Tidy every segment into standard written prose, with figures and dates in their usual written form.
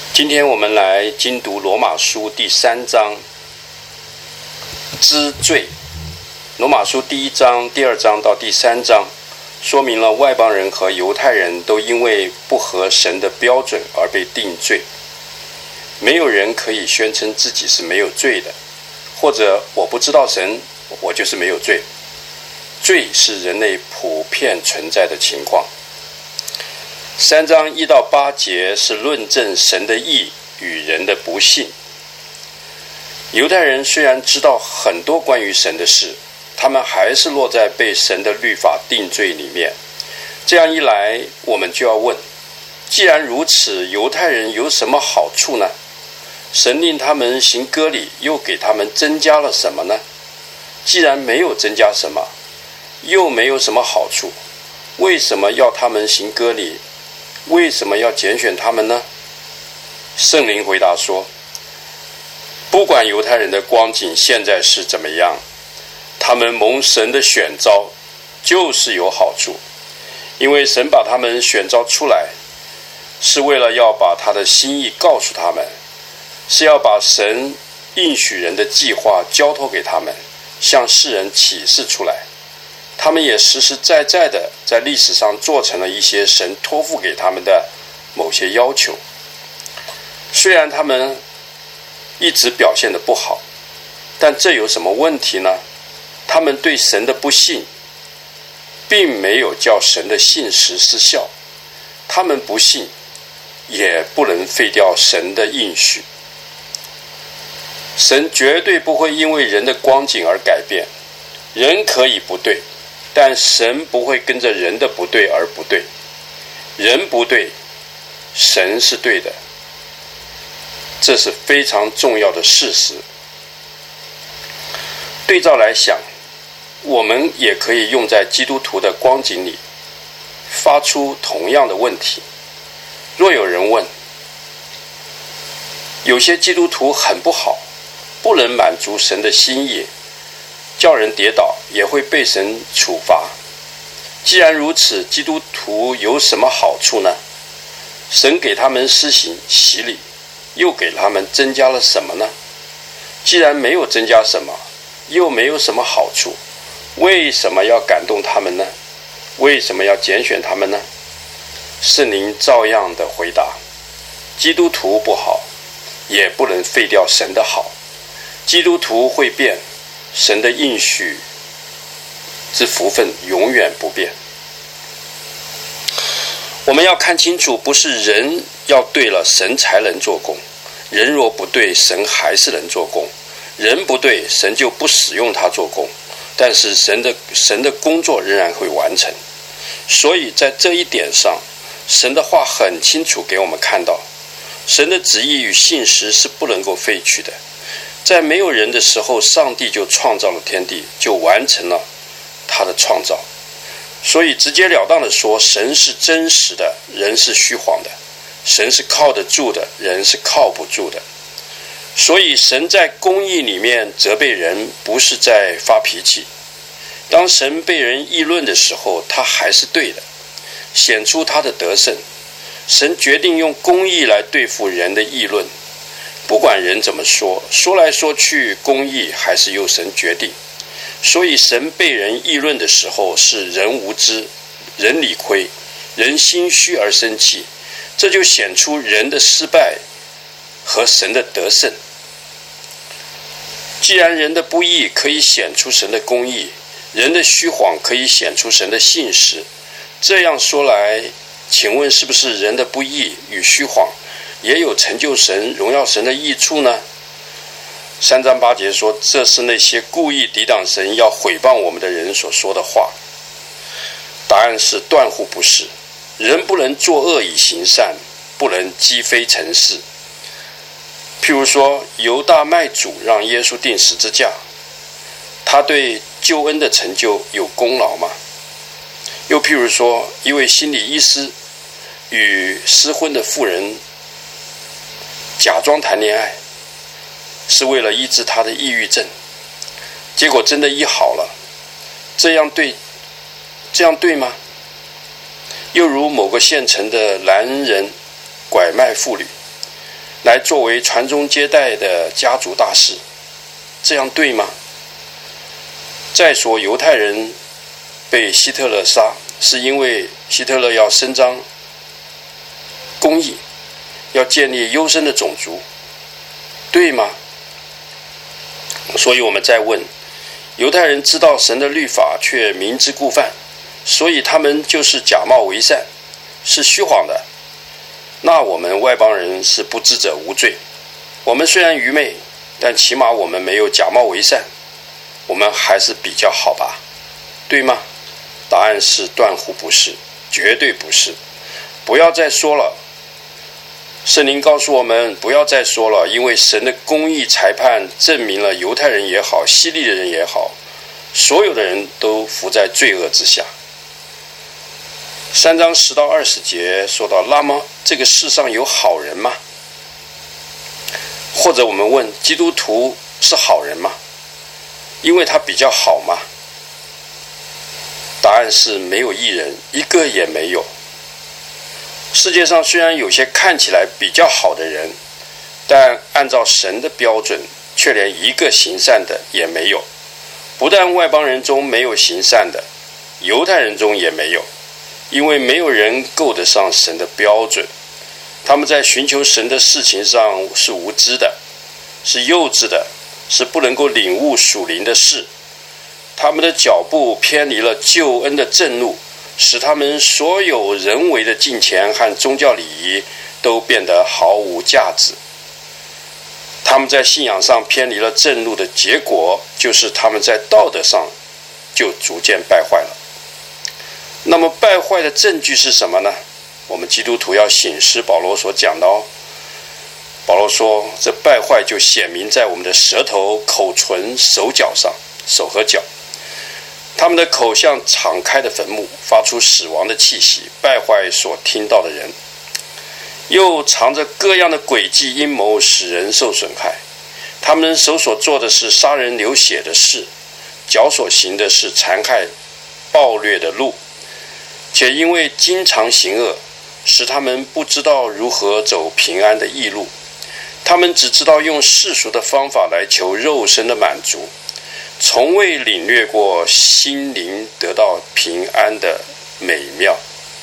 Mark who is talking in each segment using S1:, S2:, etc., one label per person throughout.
S1: 今天我们来精读罗马书第3章知罪。罗马书第1章、第2章到第3章说明了外邦人和犹太人都因为不合神的标准而被定罪。没有人可以宣称自己是没有罪的，或者我不知道神，我就是没有罪。罪是人类普遍存在的情况。3章1到8节是论证神的义与人的不信。犹太人虽然知道很多关于神的事，他们还是落在被神的律法定罪里面。这样一来，我们就要问，既然如此，犹太人有什么好处呢？神令他们行割礼，又给他们增加了什么呢？既然没有增加什么，又没有什么好处，为什么要他们行割礼？为什么要拣选他们呢？圣灵回答说，不管犹太人的光景现在是怎么样，他们蒙神的选召就是有好处，因为神把他们选召出来，是为了要把他的心意告诉他们，是要把神应许人的计划交托给他们，向世人启示出来。他们也实实在在的在历史上做成了一些神托付给他们的某些要求。虽然他们一直表现得不好，但这有什么问题呢？他们对神的不信并没有叫神的信实失效，他们不信也不能废掉神的应许。神绝对不会因为人的光景而改变，人可以不对，但神不会跟着人的不对而不对。人不对，神是对的，这是非常重要的事实。对照来想，我们也可以用在基督徒的光景里，发出同样的问题。若有人问，有些基督徒很不好，不能满足神的心意，叫人跌倒，也会被神处罚。既然如此，基督徒有什么好处呢？神给他们施行洗礼，又给他们增加了什么呢？既然没有增加什么，又没有什么好处，为什么要感动他们呢？为什么要拣选他们呢？圣灵照样的回答，基督徒不好，也不能废掉神的好。基督徒会变，神的应许之福分永远不变。我们要看清楚，不是人要对了，神才能做工。人若不对，神还是能做工。人不对，神就不使用他做工，但是神的工作仍然会完成。所以在这一点上，神的话很清楚给我们看到，神的旨意与信实是不能够废去的。在没有人的时候，上帝就创造了天地，就完成了他的创造。所以直截了当的说，神是真实的，人是虚谎的；神是靠得住的，人是靠不住的。所以神在公义里面责备人，不是在发脾气。当神被人议论的时候，他还是对的，显出他的得胜。神决定用公义来对付人的议论，不管人怎么说，说来说去，公义还是由神决定。所以神被人议论的时候，是人无知，人理亏，人心虚而生气，这就显出人的失败和神的得胜。既然人的不义可以显出神的公义，人的虚谎可以显出神的信实，这样说来，请问是不是人的不义与虚谎也有成就神、荣耀神的益处呢？3章8节说，这是那些故意抵挡神、要毁谤我们的人所说的话。答案是断乎不是。人不能作恶以行善，不能积非成是。譬如说，犹大卖主让耶稣钉十字架，他对救恩的成就有功劳吗？又譬如说，一位心理医师与失婚的妇人假装谈恋爱，是为了医治他的抑郁症，结果真的医好了，这样对吗？又如某个县城的男人拐卖妇女， 来作为传宗接代的家族大事，这样对吗？再说犹太人被希特勒杀，是因为希特勒要伸张公义，要建立优生的种族，对吗？所以我们再问，犹太人知道神的律法却明知故犯，所以他们就是假冒为善，是虚谎的。那我们外邦人是不知者无罪，我们虽然愚昧，但起码我们没有假冒为善，我们还是比较好吧，对吗？答案是断乎不是，绝对不是。不要再说了，圣灵告诉我们不要再说了，因为神的公义裁判证明了犹太人也好，希利的人也好，所有的人都伏在罪恶之下。3章10到20节说到，那么这个世上有好人吗？或者我们问，基督徒是好人吗？因为他比较好吗？答案是没有义人，一个也没有。世界上虽然有些看起来比较好的人，但按照神的标准，却连一个行善的也没有。不但外邦人中没有行善的，犹太人中也没有，因为没有人够得上神的标准。他们在寻求神的事情上是无知的，是幼稚的，是不能够领悟属灵的事。他们的脚步偏离了救恩的正路，使他们所有人为的敬虔和宗教礼仪都变得毫无价值。他们在信仰上偏离了正路的结果，就是他们在道德上就逐渐败坏了。那么败坏的证据是什么呢？我们基督徒要省思保罗所讲的哦。保罗说，这败坏就显明在我们的舌头、口唇、手脚上，手和脚。他们的口像敞开的坟墓，发出死亡的气息，败坏所听到的人，又藏着各样的诡计阴谋，使人受损害。他们手所做的是杀人流血的事，脚所行的是残害暴虐的路，且因为经常行恶，使他们不知道如何走平安的义路。他们只知道用世俗的方法来求肉身的满足，从未领略过心灵得到平安的美妙。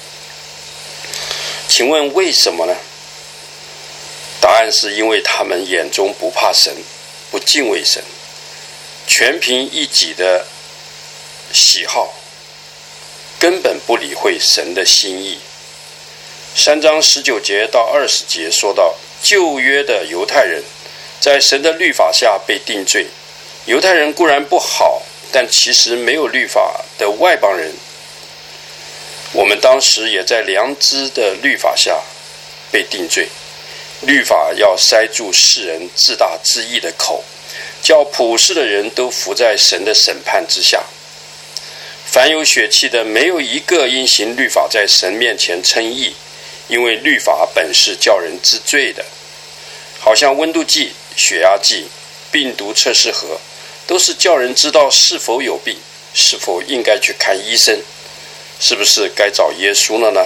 S1: 请问为什么呢？答案是因为他们眼中不怕神，不敬畏神，全凭一己的喜好，根本不理会神的心意。3章19节到20节说到，旧约的犹太人在神的律法下被定罪。犹太人固然不好，但其实没有律法的外邦人，我们当时也在良知的律法下被定罪。律法要塞住世人自大自义的口，叫普世的人都伏在神的审判之下。凡有血气的，没有一个因行律法在神面前称义，因为律法本是叫人知罪的。好像温度计、血压计、病毒测试盒，都是叫人知道是否有病，是否应该去看医生，是不是该找耶稣了呢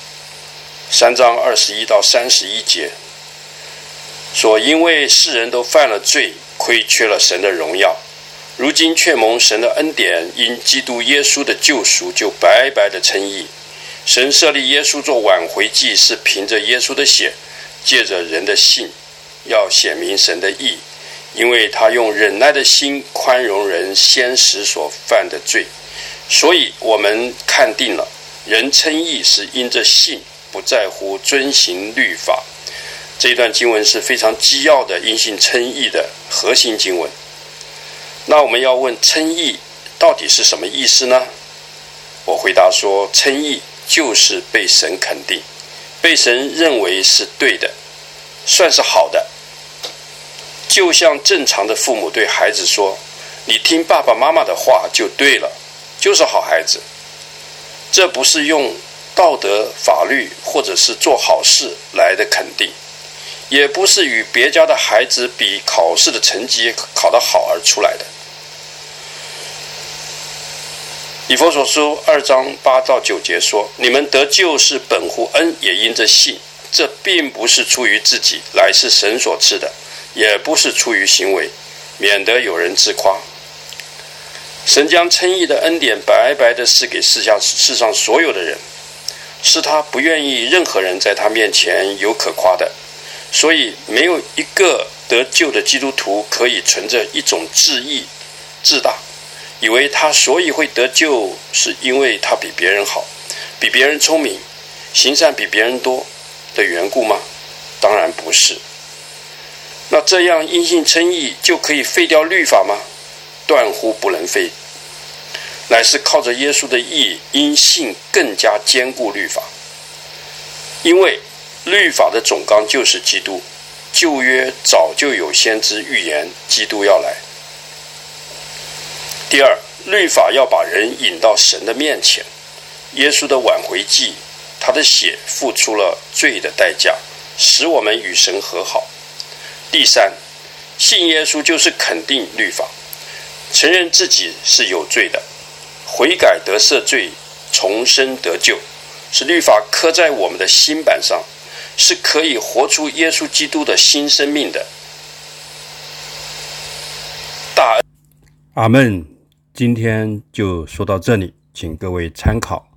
S1: ？3章21到31节说，因为世人都犯了罪，亏缺了神的荣耀，如今却蒙神的恩典，因基督耶稣的救赎，就白白的称义。神设立耶稣做挽回祭，是凭着耶稣的血，借着人的信，要显明神的义，因为他用忍耐的心宽容人先时所犯的罪。所以我们看定了，人称义是因着信，不在乎遵行律法。这一段经文是非常基要的因信称义的核心经文。那我们要问，称义到底是什么意思呢？我回答说，称义就是被神肯定，被神认为是对的，算是好的。就像正常的父母对孩子说，你听爸爸妈妈的话就对了，就是好孩子。这不是用道德、法律或者是做好事来的肯定，也不是与别家的孩子比考试的成绩考得好而出来的。以弗所书2章8到9节说，你们得救是本乎恩，也因着信。 这并不是出于自己，乃是神所赐的，也不是出于行为，免得有人自夸。神将称义的恩典白白地赐给世上所有的人，是他不愿意任何人在他面前有可夸的，所以没有一个得救的基督徒可以存着一种自义、自大，以为他所以会得救，是因为他比别人好，比别人聪明，行善比别人多的缘故吗？当然不是。那这样因信称义就可以废掉律法吗？断乎不能废，乃是靠着耶稣的义，因信更加坚固律法。因为律法的总纲就是基督，旧约早就有先知预言基督要来。第二，律法要把人引到神的面前，耶稣的挽回祭，他的血付出了罪的代价，使我们与神和好。第三，信耶稣就是肯定律法，承认自己是有罪的，悔改得赦罪，重生得救，使律法刻在我们的心板上，是可以活出耶稣基督的新生命的。大恩。
S2: 阿们。今天就说到这里，请各位参考。